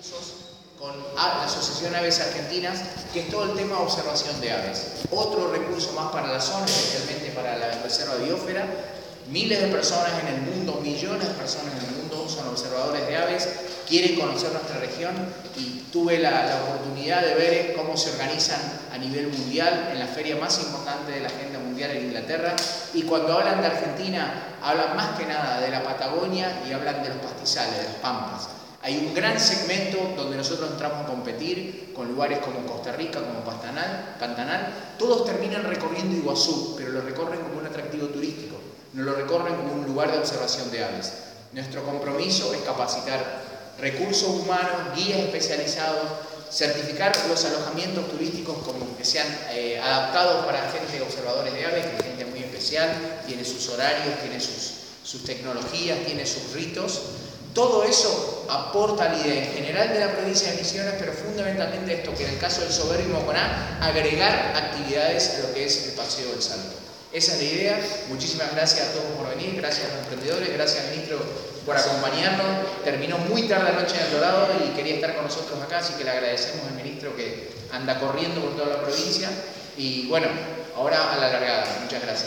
con la Asociación Aves Argentinas, que es todo el tema de observación de aves. Otro recurso más para la zona, especialmente para la reserva biósfera. Miles de personas en el mundo, millones de personas en el mundo son observadores de aves, quieren conocer nuestra región y tuve la oportunidad de ver cómo se organizan a nivel mundial en la feria más importante de la agenda mundial en Inglaterra, y cuando hablan de Argentina hablan más que nada de la Patagonia y hablan de los pastizales, de las pampas. Hay un gran segmento donde nosotros entramos a competir con lugares como Costa Rica, como Pantanal. Todos terminan recorriendo Iguazú, pero lo recorren como un atractivo turístico, no lo recorren como un lugar de observación de aves. Nuestro compromiso es capacitar recursos humanos, guías especializados, certificar los alojamientos turísticos como que sean adaptados para gente observadores de aves, que es gente muy especial, tiene sus horarios, tiene sus tecnologías, tiene sus ritos. Todo eso aporta la idea en general de la provincia de Misiones, pero fundamentalmente esto, que en el caso del Soberbo y Moconá, agregar actividades a lo que es el Paseo del Salto. Esa es la idea. Muchísimas gracias a todos por venir, gracias a los emprendedores, gracias al ministro por acompañarnos. Terminó muy tarde anoche en otro lado y quería estar con nosotros acá, así que le agradecemos al ministro que anda corriendo por toda la provincia. Y bueno, ahora a la largada. Muchas gracias.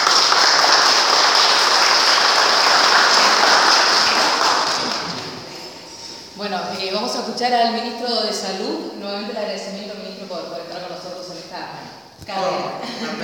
Bueno, vamos a escuchar al ministro de Salud. Nuevamente el agradecimiento al ministro por estar con nosotros en esta cadena.